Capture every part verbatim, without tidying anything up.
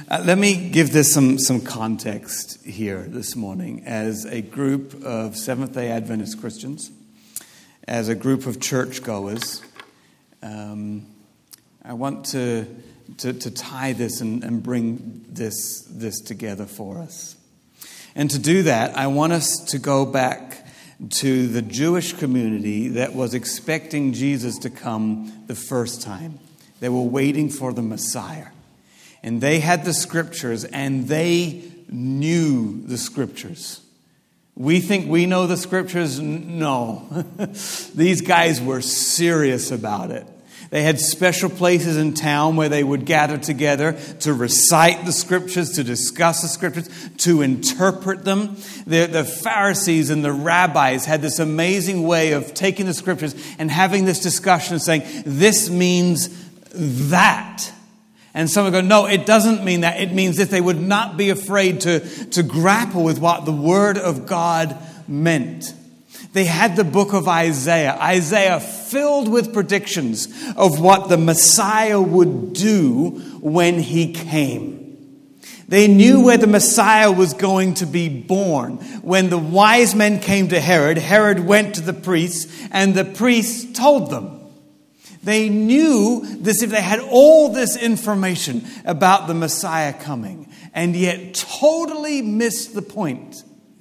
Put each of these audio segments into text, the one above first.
Uh, let me give this some, some context here this morning. As a group of Seventh-day Adventist Christians, as a group of churchgoers, um, I want to, to, to tie this and, and bring this, this together for us. And to do that, I want us to go back to the Jewish community that was expecting Jesus to come the first time. They were waiting for the Messiah. And they had the scriptures, and they knew the scriptures. We think we know the scriptures? No. These guys were serious about it. They had special places in town where they would gather together to recite the scriptures, to discuss the scriptures, to interpret them. The, the Pharisees and the rabbis had this amazing way of taking the scriptures and having this discussion and saying, this means that. And some would go, no, it doesn't mean that. It means that they would not be afraid to, to grapple with what the Word of God meant. They had the book of Isaiah. Isaiah filled with predictions of what the Messiah would do when he came. They knew where the Messiah was going to be born. When the wise men came to Herod, Herod went to the priests, and the priests told them. They knew this if they had all this information about the Messiah coming, and yet totally missed the point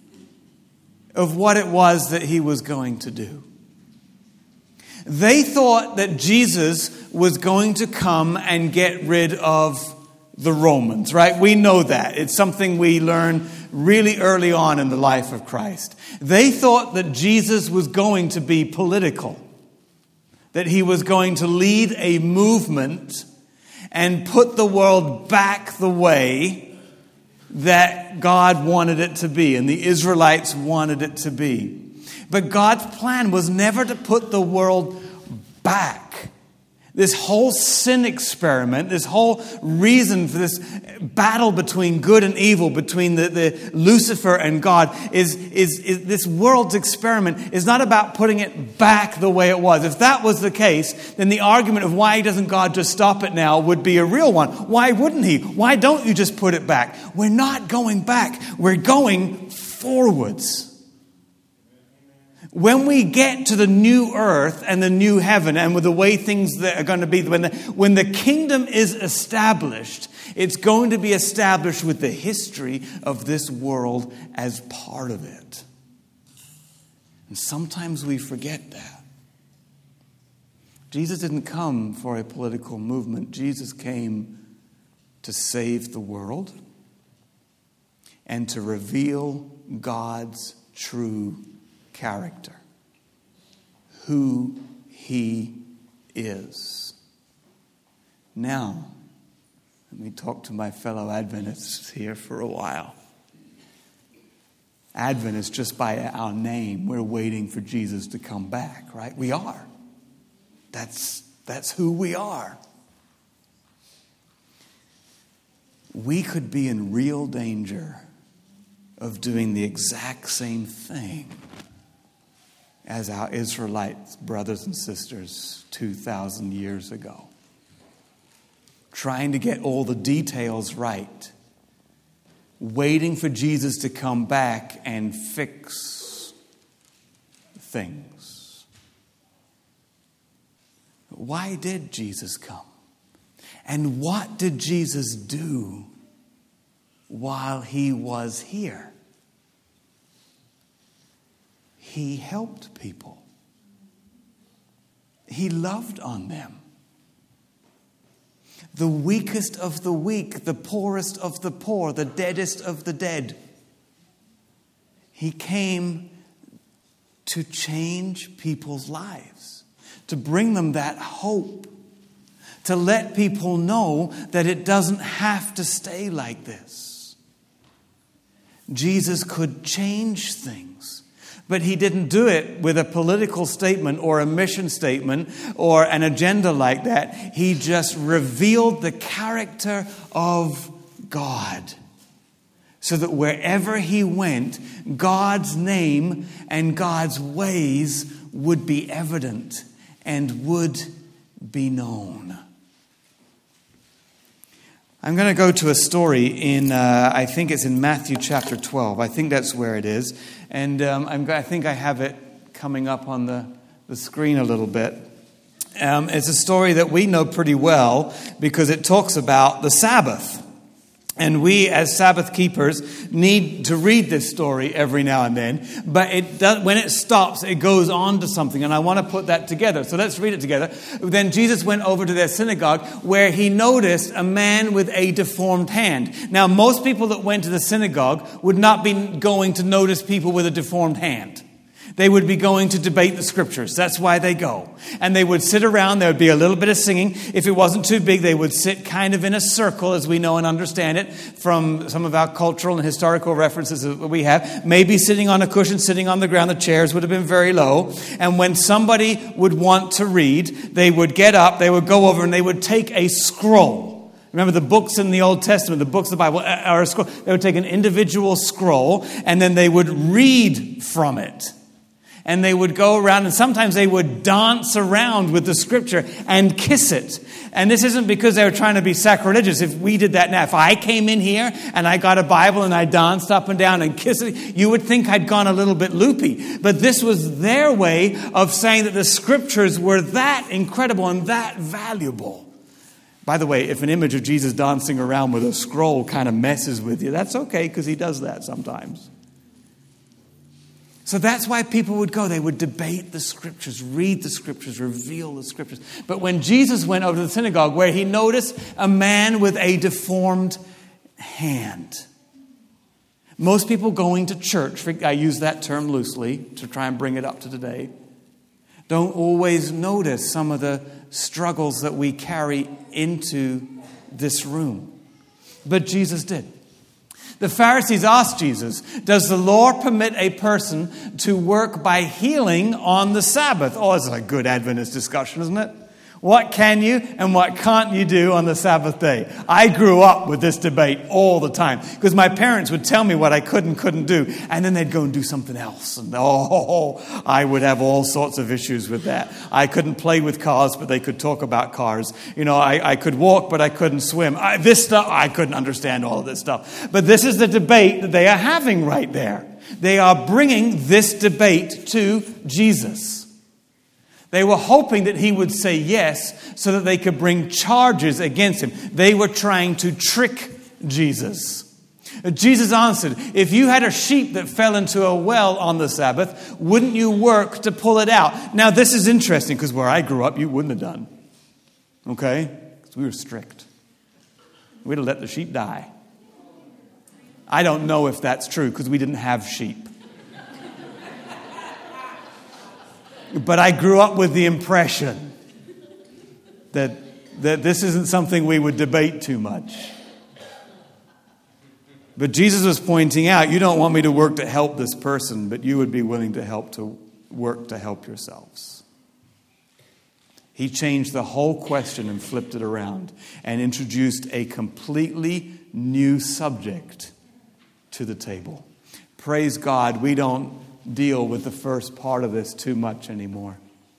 of what it was that he was going to do. They thought that Jesus was going to come and get rid of the Romans, right? We know that. It's something we learn really early on in the life of Christ. They thought that Jesus was going to be political. That he was going to lead a movement and put the world back the way that God wanted it to be and the Israelites wanted it to be. But God's plan was never to put the world back. This whole sin experiment, this whole reason for this battle between good and evil, between the, the Lucifer and God, is, is, is this world's experiment is not about putting it back the way it was. If that was the case, then the argument of why doesn't God just stop it now would be a real one. Why wouldn't he? Why don't you just put it back? We're not going back. We're going forwards. When we get to the new earth and the new heaven and with the way things that are going to be, when the, when the kingdom is established, it's going to be established with the history of this world as part of it. And sometimes we forget that. Jesus didn't come for a political movement. Jesus came to save the world and to reveal God's true character, who he is. Now, let me talk to my fellow Adventists here for a while. Adventists, just by our name, we're waiting for Jesus to come back, right? We are. That's, that's who we are. We could be in real danger of doing the exact same thing as our Israelite brothers and sisters two thousand years ago. Trying to get all the details right. Waiting for Jesus to come back and fix things. Why did Jesus come? And what did Jesus do while he was here? He helped people. He loved on them. The weakest of the weak, the poorest of the poor, the deadest of the dead. He came to change people's lives, to bring them that hope, to let people know that it doesn't have to stay like this. Jesus could change things. But he didn't do it with a political statement or a mission statement or an agenda like that. He just revealed the character of God so that wherever he went, God's name and God's ways would be evident and would be known. I'm going to go to a story in, uh, I think it's in Matthew chapter twelve. I think that's where it is. And um, I'm, I think I have it coming up on the, the screen a little bit. Um, it's a story that we know pretty well because it talks about the Sabbath. And we, as Sabbath keepers, need to read this story every now and then. But it does, when it stops, it goes on to something. And I want to put that together. So let's read it together. Then Jesus went over to their synagogue where he noticed a man with a deformed hand. Now, most people that went to the synagogue would not be going to notice people with a deformed hand. They would be going to debate the scriptures. That's why they go. And they would sit around. There would be a little bit of singing. If it wasn't too big, they would sit kind of in a circle, as we know and understand it from some of our cultural and historical references that we have. Maybe sitting on a cushion, sitting on the ground. The chairs would have been very low. And when somebody would want to read, they would get up, they would go over, and they would take a scroll. Remember the books in the Old Testament, the books of the Bible are a scroll. They would take an individual scroll, and then they would read from it. And they would go around, and sometimes they would dance around with the scripture and kiss it. And this isn't because they were trying to be sacrilegious. If we did that now, if I came in here and I got a Bible and I danced up and down and kissed it, you would think I'd gone a little bit loopy. But this was their way of saying that the scriptures were that incredible and that valuable. By the way, if an image of Jesus dancing around with a scroll kind of messes with you, that's okay, because he does that sometimes. So that's why people would go. They would debate the scriptures, read the scriptures, reveal the scriptures. But when Jesus went over to the synagogue where he noticed a man with a deformed hand. Most people going to church, I use that term loosely to try and bring it up to today, don't always notice some of the struggles that we carry into this room. But Jesus did. The Pharisees asked Jesus, does the law permit a person to work by healing on the Sabbath? Oh, this is a good Adventist discussion, isn't it? What can you and what can't you do on the Sabbath day? I grew up with this debate all the time because my parents would tell me what I could and couldn't do, and then they'd go and do something else. And oh, I would have all sorts of issues with that. I couldn't play with cars, but they could talk about cars. You know, I, I could walk, but I couldn't swim. I, this stuff, I couldn't understand all of this stuff. But this is the debate that they are having right there. They are bringing this debate to Jesus. They were hoping that he would say yes so that they could bring charges against him. They were trying to trick Jesus. Jesus answered, if you had a sheep that fell into a well on the Sabbath, wouldn't you work to pull it out? Now, this is interesting because where I grew up, you wouldn't have done. Okay? Because we were strict. We'd have let the sheep die. I don't know if that's true because we didn't have sheep. But I grew up with the impression that, that this isn't something we would debate too much. But Jesus was pointing out, you don't want me to work to help this person, but you would be willing to help to work to help yourselves. He changed the whole question and flipped it around and introduced a completely new subject to the table. Praise God, we don't deal with the first part of this too much anymore.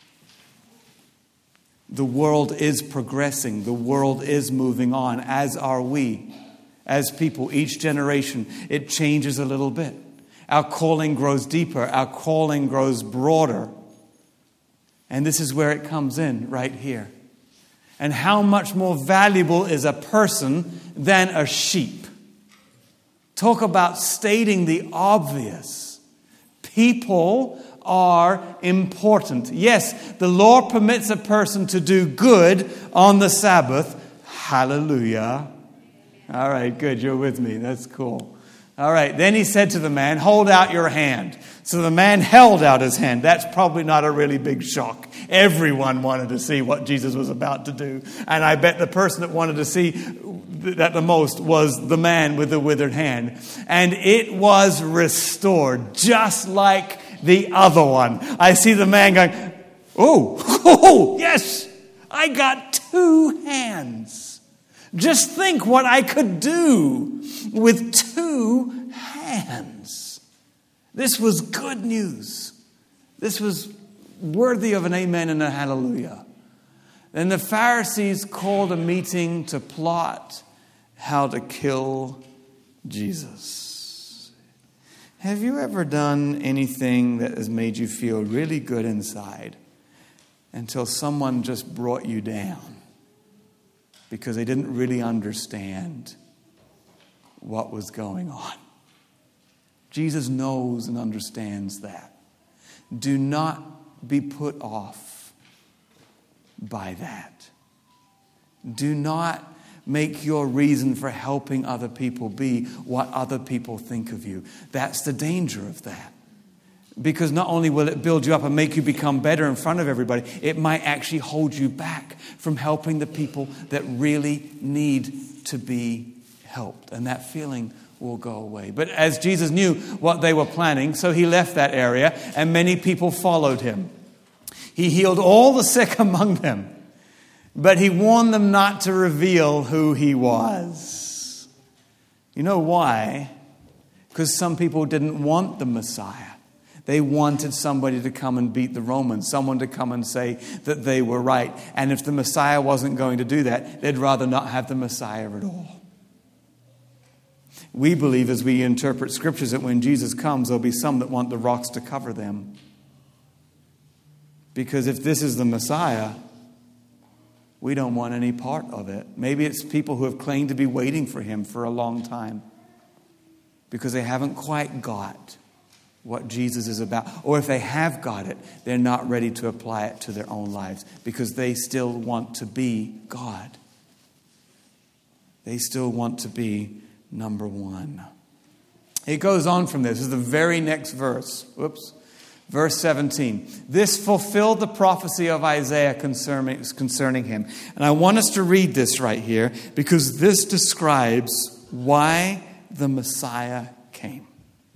The world is progressing. The world is moving on, as are we. As people, each generation, it changes a little bit. Our calling grows deeper. Our calling grows broader. And this is where it comes in, right here. And how much more valuable is a person than a sheep? Talk about stating the obvious. People are important. Yes, the law permits a person to do good on the Sabbath. Hallelujah. All right, good. You're with me. That's cool. All right. Then he said to the man, hold out your hand. So the man held out his hand. That's probably not a really big shock. Everyone wanted to see what Jesus was about to do. And I bet the person that wanted to see that the most was the man with the withered hand. And it was restored, just like the other one. I see the man going, oh, oh, yes, I got two hands. Just think what I could do with two hands. This was good news. This was worthy of an amen and a hallelujah. Then the Pharisees called a meeting to plot how to kill Jesus. Have you ever done anything that has made you feel really good inside until someone just brought you down because they didn't really understand what was going on? Jesus knows and understands that. Do not be put off by that. Do not make your reason for helping other people be what other people think of you. That's the danger of that. Because not only will it build you up and make you become better in front of everybody, it might actually hold you back from helping the people that really need to be helped. And that feeling will go away. But as Jesus knew what they were planning, so he left that area and many people followed him. He healed all the sick among them, but he warned them not to reveal who he was. You know why? Because some people didn't want the Messiah. They wanted somebody to come and beat the Romans, someone to come and say that they were right. And if the Messiah wasn't going to do that, they'd rather not have the Messiah at all. We believe as we interpret scriptures that when Jesus comes, there'll be some that want the rocks to cover them. Because if this is the Messiah, we don't want any part of it. Maybe it's people who have claimed to be waiting for him for a long time because they haven't quite got what Jesus is about. Or if they have got it, they're not ready to apply it to their own lives because they still want to be God. They still want to be number one. It goes on from this. This is the very next verse. Whoops. Verse seventeen. This fulfilled the prophecy of Isaiah concerning, concerning him. And I want us to read this right here because this describes why the Messiah came.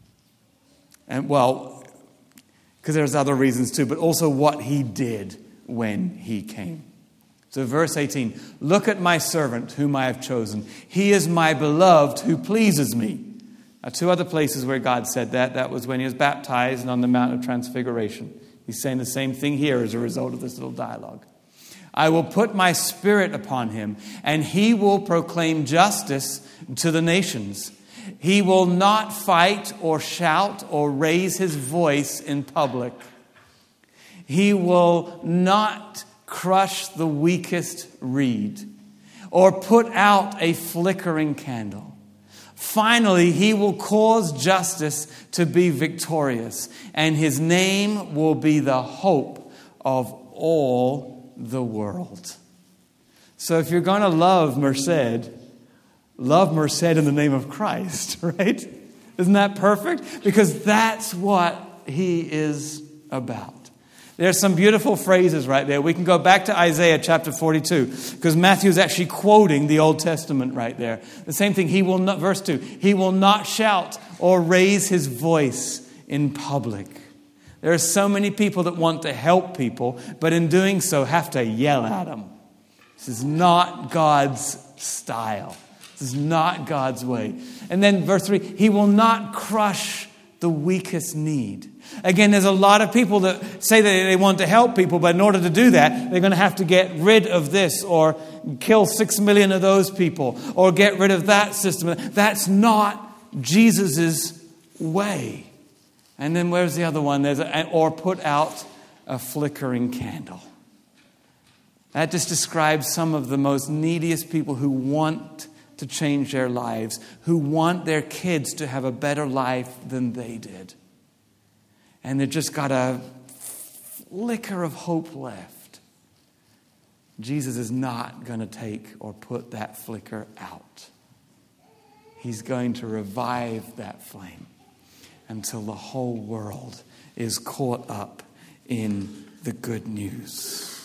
And well, because there's other reasons too, but also what he did when he came. So verse eighteen, look at my servant whom I have chosen. He is my beloved who pleases me. Now, two other places where God said that. That was when he was baptized and on the Mount of Transfiguration. He's saying the same thing here as a result of this little dialogue. I will put my spirit upon him, and he will proclaim justice to the nations. He will not fight or shout or raise his voice in public. He will not crush the weakest reed or put out a flickering candle. Finally, he will cause justice to be victorious, and his name will be the hope of all the world. So if you're going to love Merced, love Merced in the name of Christ, right? Isn't that perfect? Because that's what he is about. There's some beautiful phrases right there. We can go back to Isaiah chapter forty-two because Matthew is actually quoting the Old Testament right there. The same thing, he will not, verse two, he will not shout or raise his voice in public. There are so many people that want to help people, but in doing so have to yell at them. This is not God's style. This is not God's way. And then verse three, he will not crush the weakest need. Again, there's a lot of people that say that they want to help people, but in order to do that, they're going to have to get rid of this or kill six million of those people or get rid of that system. That's not Jesus's way. And then where's the other one? There's a, or put out a flickering candle. That just describes some of the most neediest people who want to change their lives, who want their kids to have a better life than they did. And they've just got a flicker of hope left. Jesus is not going to take or put that flicker out. He's going to revive that flame until the whole world is caught up in the good news.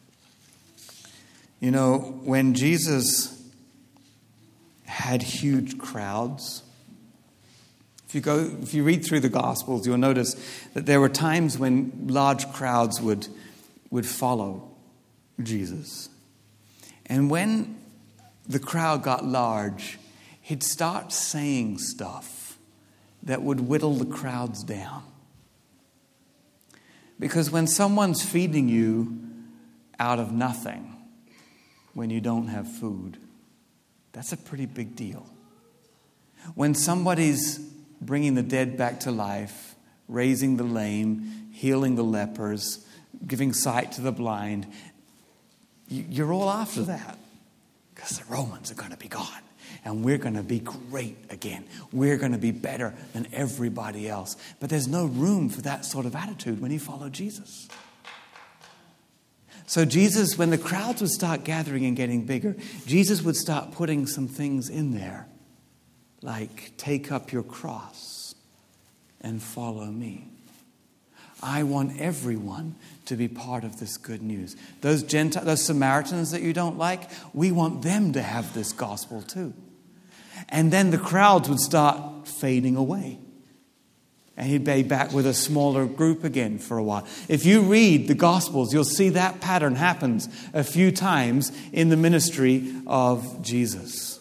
You know, when Jesus had huge crowds, If you go, if you read through the Gospels, you'll notice that there were times when large crowds would, would follow Jesus. And when the crowd got large, he'd start saying stuff that would whittle the crowds down. Because when someone's feeding you out of nothing, when you don't have food, That's a pretty big deal. When somebody's bringing the dead back to life, raising the lame, healing the lepers, giving sight to the blind, you're all after that. Because the Romans are going to be gone. And we're going to be great again. We're going to be better than everybody else. But there's no room for that sort of attitude when you follow Jesus. So Jesus, when the crowds would start gathering and getting bigger, Jesus would start putting some things in there. Like, take up your cross and follow me. I want everyone to be part of this good news. Those Gentiles, those Samaritans that you don't like, we want them to have this gospel too. And then the crowds would start fading away. And he'd be back with a smaller group again for a while. If you read the Gospels, you'll see that pattern happens a few times in the ministry of Jesus.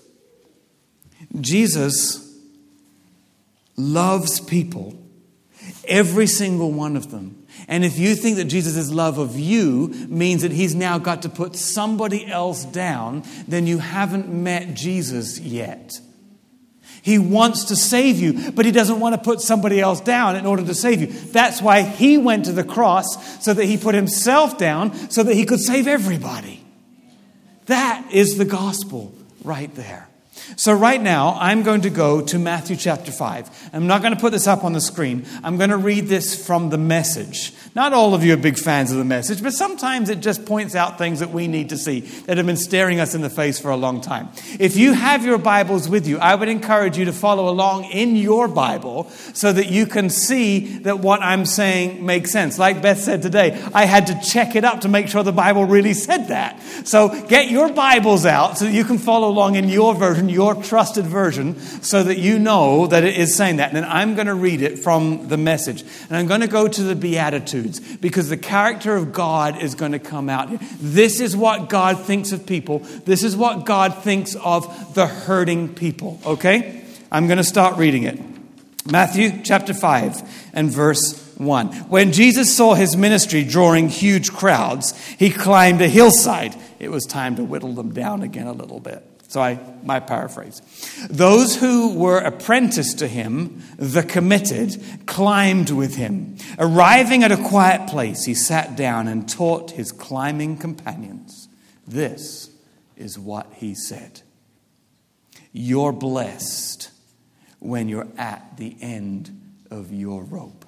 Jesus loves people, every single one of them. And if you think that Jesus' love of you means that he's now got to put somebody else down, then you haven't met Jesus yet. He wants to save you, but he doesn't want to put somebody else down in order to save you. That's why he went to the cross, so that he put himself down so that he could save everybody. That is the gospel right there. So right now, I'm going to go to Matthew chapter five. I'm not going to put this up on the screen. I'm going to read this from the Message. Not all of you are big fans of the Message, but sometimes it just points out things that we need to see that have been staring us in the face for a long time. If you have your Bibles with you, I would encourage you to follow along in your Bible so that you can see that what I'm saying makes sense. Like Beth said today, I had to check it up to make sure the Bible really said that. So get your Bibles out so that you can follow along in your version, your trusted version, so that you know that it is saying that. And then I'm going to read it from the Message. And I'm going to go to the Beatitudes, because the character of God is going to come out here. This is what God thinks of people. This is what God thinks of the hurting people. Okay? I'm going to start reading it. Matthew chapter five and verse one. When Jesus saw his ministry drawing huge crowds, he climbed a hillside. It was time to whittle them down again a little bit. So I, my paraphrase. Those who were apprenticed to him, the committed, climbed with him. Arriving at a quiet place, he sat down and taught his climbing companions. This is what he said. You're blessed when you're at the end of your rope.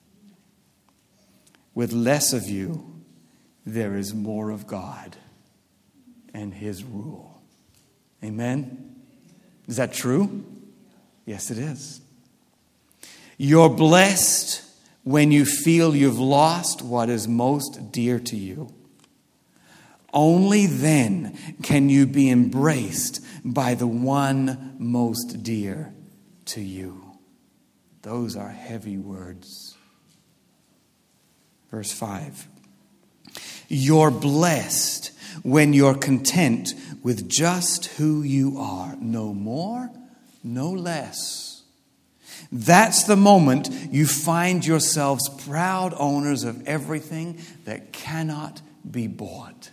With less of you, there is more of God and his rule. Amen? Is that true? Yes, it is. You're blessed when you feel you've lost what is most dear to you. Only then can you be embraced by the one most dear to you. Those are heavy words. Verse five. You're blessed when you're content with just who you are. No more, no less. That's the moment you find yourselves proud owners of everything that cannot be bought.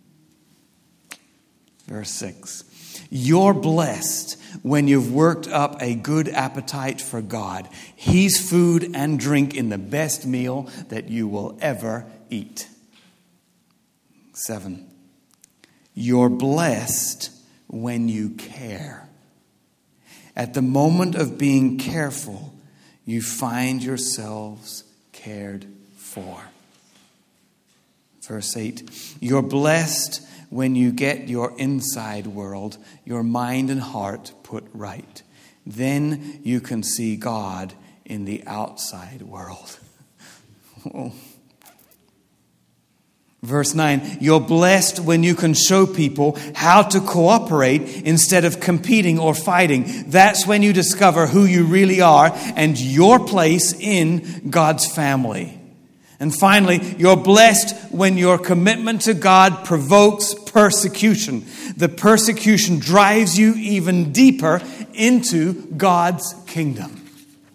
Verse six. You're blessed when you've worked up a good appetite for God. He's food and drink in the best meal that you will ever eat. Seven. You're blessed when you care. At the moment of being careful, you find yourselves cared for. Verse eight. You're blessed when you get your inside world, your mind and heart put right. Then you can see God in the outside world. Oh. Verse nine, you're blessed when you can show people how to cooperate instead of competing or fighting. That's when you discover who you really are and your place in God's family. And finally, you're blessed when your commitment to God provokes persecution. The persecution drives you even deeper into God's kingdom.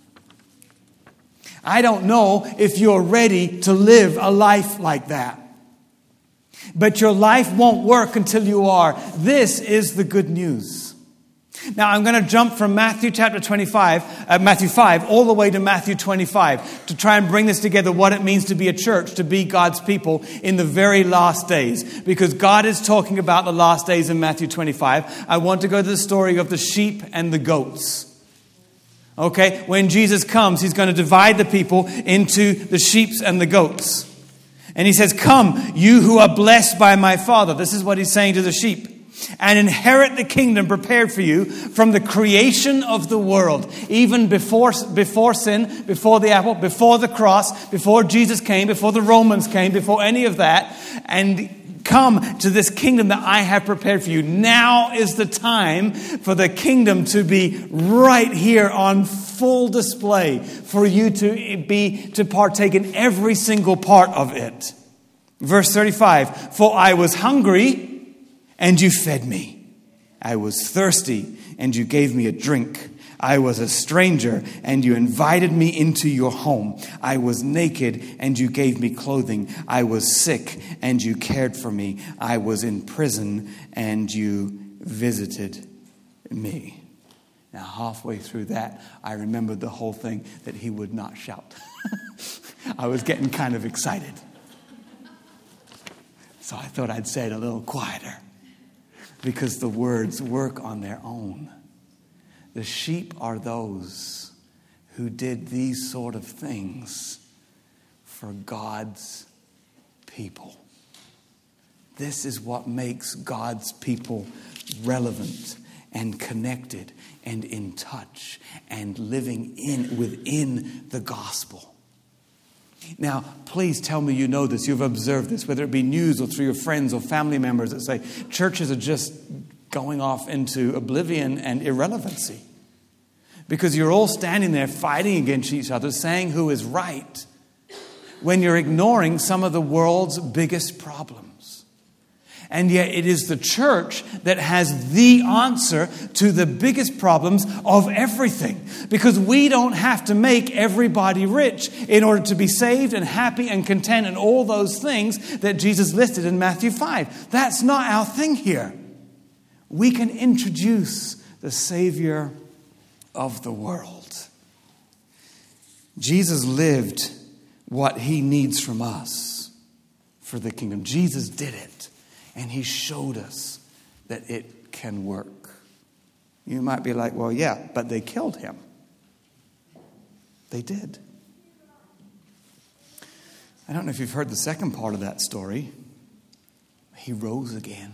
I don't know if you're ready to live a life like that. But your life won't work until you are. This is the good news. Now, I'm going to jump from Matthew chapter twenty-five, uh, Matthew five, all the way to Matthew twenty-five to try and bring this together, what it means to be a church, to be God's people in the very last days. Because God is talking about the last days in Matthew twenty-five. I want to go to the story of the sheep and the goats. Okay, when Jesus comes, he's going to divide the people into the sheep and the goats. And he says, "Come, you who are blessed by my Father." This is what he's saying to the sheep. "And inherit the kingdom prepared for you from the creation of the world." Even before, before sin, before the apple, before the cross, before Jesus came, before the Romans came, before any of that. And come to this kingdom that I have prepared for you. Now is the time for the kingdom to be right here on full display, for you to be to partake in every single part of it. Verse thirty-five, "For I was hungry, and you fed me. I was thirsty, and you gave me a drink. I was a stranger, and you invited me into your home. I was naked, and you gave me clothing. I was sick, and you cared for me. I was in prison, and you visited me." Now, halfway through that, I remembered the whole thing that he would not shout. I was getting kind of excited. So I thought I'd say it a little quieter, because the words work on their own. The sheep are those who did these sort of things for God's people. This is what makes God's people relevant and connected and in touch and living in within the gospel. Now, please tell me you know this, you've observed this, whether it be news or through your friends or family members that say churches are just going off into oblivion and irrelevancy. Because you're all standing there fighting against each other, saying who is right, when you're ignoring some of the world's biggest problems. And yet it is the church that has the answer to the biggest problems of everything. Because we don't have to make everybody rich in order to be saved and happy and content and all those things that Jesus listed in Matthew five. That's not our thing here. We can introduce the Savior of the world. Jesus lived what he needs from us for the kingdom. Jesus did it. And he showed us that it can work. You might be like, well, yeah, but they killed him. They did. I don't know if you've heard the second part of that story. He rose again.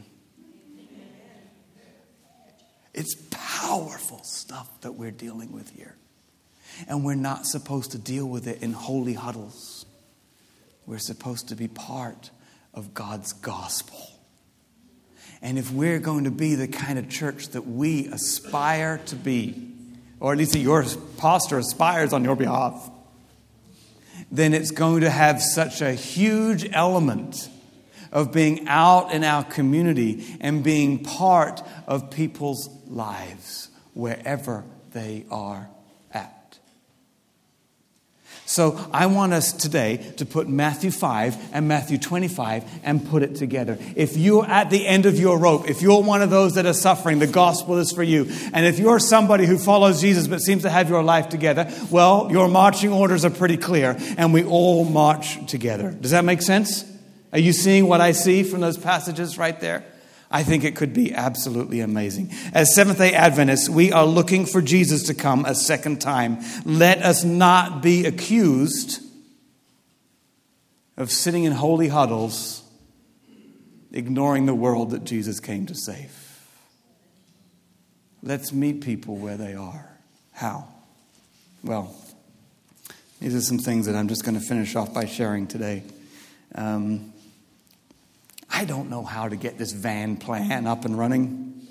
It's powerful stuff that we're dealing with here. And we're not supposed to deal with it in holy huddles. We're supposed to be part of God's gospel. And if we're going to be the kind of church that we aspire to be, or at least that your pastor aspires on your behalf, then it's going to have such a huge element of being out in our community and being part of people's lives wherever they are at. So I want us today to put Matthew five and Matthew twenty-five and put it together. If you're at the end of your rope, if you're one of those that are suffering, the gospel is for you. And if you're somebody who follows Jesus but seems to have your life together, well, your marching orders are pretty clear, and we all march together. Does that make sense? Are you seeing what I see from those passages right there? I think it could be absolutely amazing. As Seventh-day Adventists, we are looking for Jesus to come a second time. Let us not be accused of sitting in holy huddles, ignoring the world that Jesus came to save. Let's meet people where they are. How? Well, these are some things that I'm just going to finish off by sharing today. Um... I don't know how to get this van plan up and running.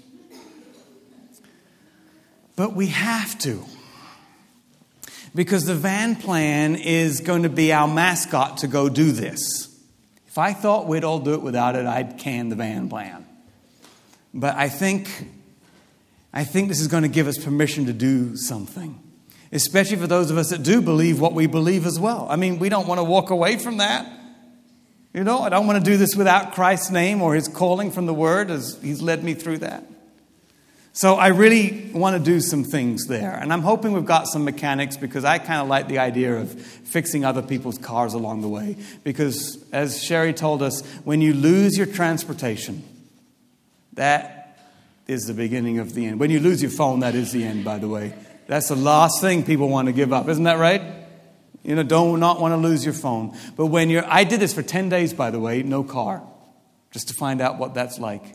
But we have to. Because the van plan is going to be our mascot to go do this. If I thought we'd all do it without it, I'd can the van plan. But I think, I think this is going to give us permission to do something. Especially for those of us that do believe what we believe as well. I mean, we don't want to walk away from that. You know, I don't want to do this without Christ's name or his calling from the Word as he's led me through that. So I really want to do some things there. And I'm hoping we've got some mechanics, because I kind of like the idea of fixing other people's cars along the way. Because as Sherry told us, when you lose your transportation, that is the beginning of the end. When you lose your phone, that is the end, by the way. That's the last thing people want to give up. Isn't that right? You know, don't not want to lose your phone. But when you're, I did this for ten days, by the way, no car, just to find out what that's like.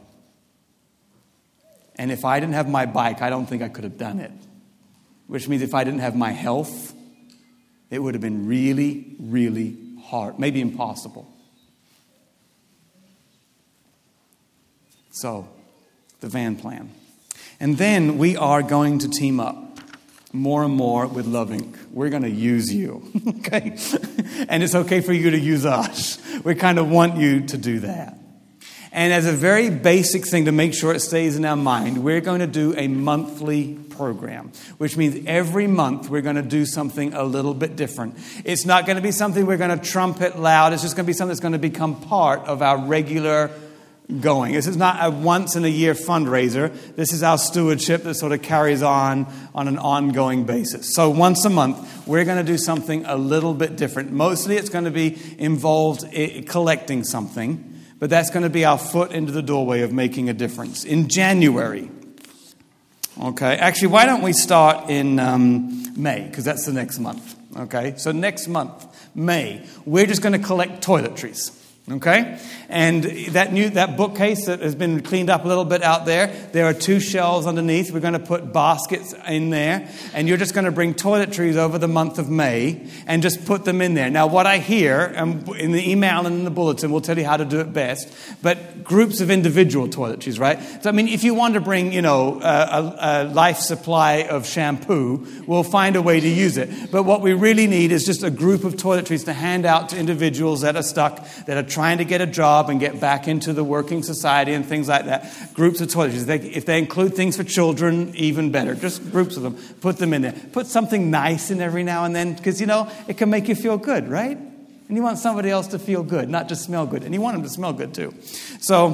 And if I didn't have my bike, I don't think I could have done it. Which means if I didn't have my health, it would have been really, really hard. Maybe impossible. So, the van plan. And then we are going to team up more and more with Love Incorporated. We're going to use you. Okay? And it's okay for you to use us. We kind of want you to do that. And as a very basic thing to make sure it stays in our mind, we're going to do a monthly program, which means every month we're going to do something a little bit different. It's not going to be something we're going to trumpet loud. It's just going to be something that's going to become part of our regular going. This is not a once-in-a-year fundraiser. This is our stewardship that sort of carries on on an ongoing basis. So once a month, we're going to do something a little bit different. Mostly it's going to be involved in collecting something. But that's going to be our foot into the doorway of making a difference. In January, okay, actually, why don't we start in um, May, because that's the next month, okay? So next month, May, we're just going to collect toiletries, okay? And that new that bookcase that has been cleaned up a little bit out there, there are two shelves underneath. We're going to put baskets in there, and you're just going to bring toiletries over the month of May and just put them in there. Now, what I hear um, in the email and in the bulletin will tell you how to do it best, but groups of individual toiletries, right? So, I mean, if you want to bring, you know, a, a life supply of shampoo, we'll find a way to use it. But what we really need is just a group of toiletries to hand out to individuals that are stuck, that are trying to get a job and get back into the working society and things like that. Groups of toiletries. They, if they include things for children, even better. Just groups of them. Put them in there. Put something nice in every now and then, because, you know, it can make you feel good, right? And you want somebody else to feel good, not just smell good. And you want them to smell good, too. So...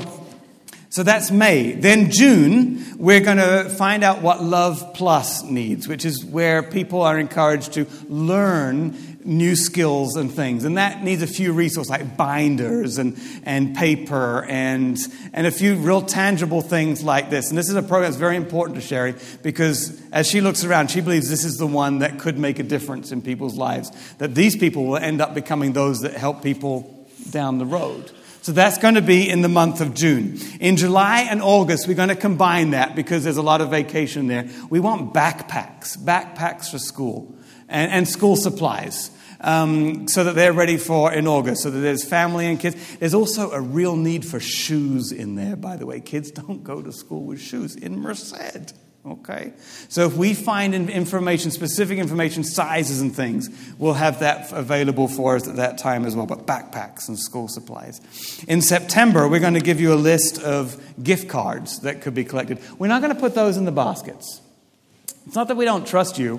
So that's May. Then June, we're going to find out what Love Plus needs, which is where people are encouraged to learn new skills and things. And that needs a few resources like binders and, and paper and, and a few real tangible things like this. And this is a program that's very important to Sherry, because as she looks around, she believes this is the one that could make a difference in people's lives, that these people will end up becoming those that help people down the road. So that's going to be in the month of June. In July and August, we're going to combine that because there's a lot of vacation there. We want backpacks, backpacks for school and, and school supplies um, so that they're ready for in August, so that there's family and kids. There's also a real need for shoes in there, by the way. Kids don't go to school with shoes in Merced. Okay, so if we find information, specific information, sizes and things, we'll have that available for us at that time as well, but backpacks and school supplies. In September, we're going to give you a list of gift cards that could be collected. We're not going to put those in the baskets. It's not that we don't trust you.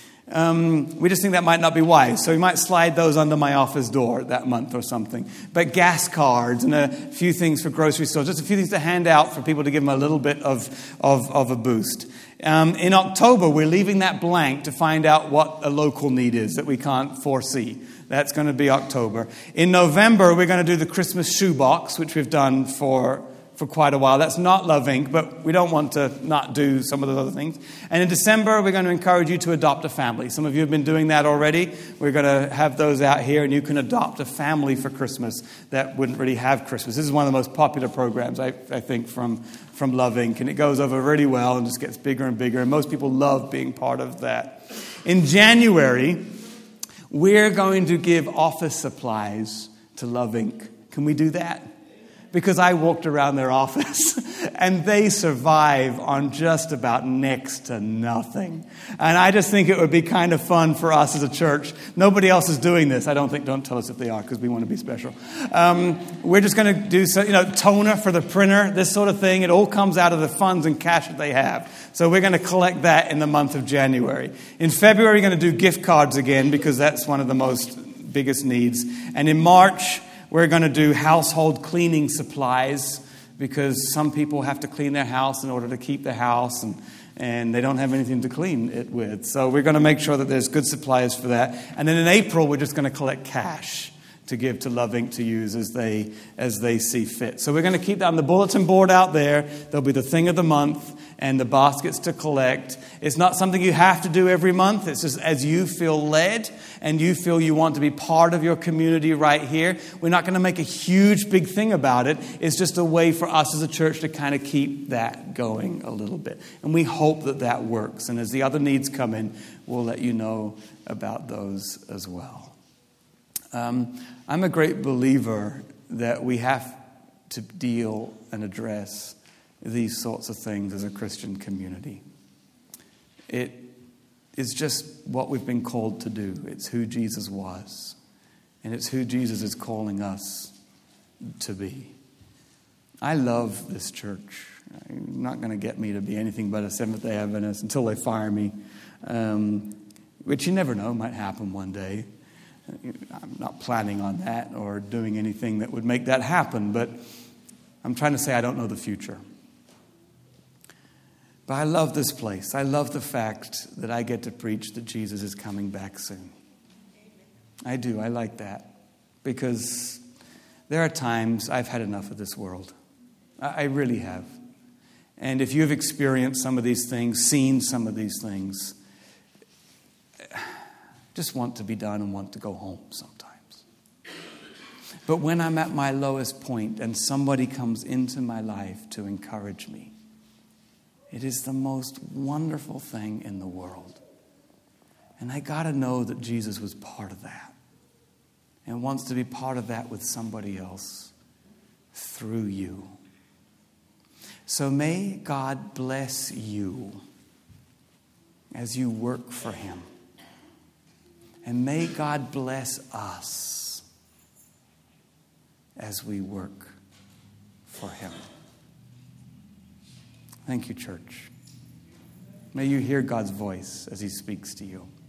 Um, we just think that might not be wise. So we might slide those under my office door that month or something. But gas cards and a few things for grocery stores, just a few things to hand out for people to give them a little bit of, of, of a boost. Um, in October, we're leaving that blank to find out what a local need is that we can't foresee. That's going to be October. In November, we're going to do the Christmas shoebox, which we've done for... for quite a while. That's not Love Incorporated, but we don't want to not do some of those other things. And in December, we're going to encourage you to adopt a family. Some of you have been doing that already. We're going to have those out here, and you can adopt a family for Christmas that wouldn't really have Christmas. This is one of the most popular programs, I, I think, from, from Love Incorporated, and it goes over really well and just gets bigger and bigger, and most people love being part of that. In January, we're going to give office supplies to Love Incorporated. Can we do that? Because I walked around their office and they survive on just about next to nothing. And I just think it would be kind of fun for us as a church. Nobody else is doing this. I don't think, don't tell us if they are, because we want to be special. Um, we're just going to do, so, you know, toner for the printer, this sort of thing. It all comes out of the funds and cash that they have. So we're going to collect that in the month of January. In February, we're going to do gift cards again, because that's one of the most biggest needs. And in March, we're going to do household cleaning supplies, because some people have to clean their house in order to keep their house, and, and they don't have anything to clean it with. So we're going to make sure that there's good supplies for that. And then in April, we're just going to collect cash to give to Love Incorporated to use as they as they see fit. So we're going to keep that on the bulletin board out there. There'll be the thing of the month and the baskets to collect. It's not something you have to do every month. It's just as you feel led and you feel you want to be part of your community right here. We're not going to make a huge big thing about it. It's just a way for us as a church to kind of keep that going a little bit. And we hope that that works. And as the other needs come in, we'll let you know about those as well. Um, I'm a great believer that we have to deal and address these sorts of things as a Christian community. It is just what we've been called to do. It's who Jesus was, and it's who Jesus is calling us to be. I love this church. You're not going to get me to be anything but a Seventh-day Adventist until they fire me, um, which you never know, might happen one day. I'm not planning on that or doing anything that would make that happen, but I'm trying to say I don't know the future. But I love this place. I love the fact that I get to preach that Jesus is coming back soon. I do. I like that. Because there are times I've had enough of this world. I really have. And if you've experienced some of these things, seen some of these things, just want to be done and want to go home sometimes. But when I'm at my lowest point and somebody comes into my life to encourage me, it is the most wonderful thing in the world. And I got to know that Jesus was part of that and wants to be part of that with somebody else through you. So may God bless you as you work for Him. And may God bless us as we work for Him. Thank you, church. May you hear God's voice as He speaks to you.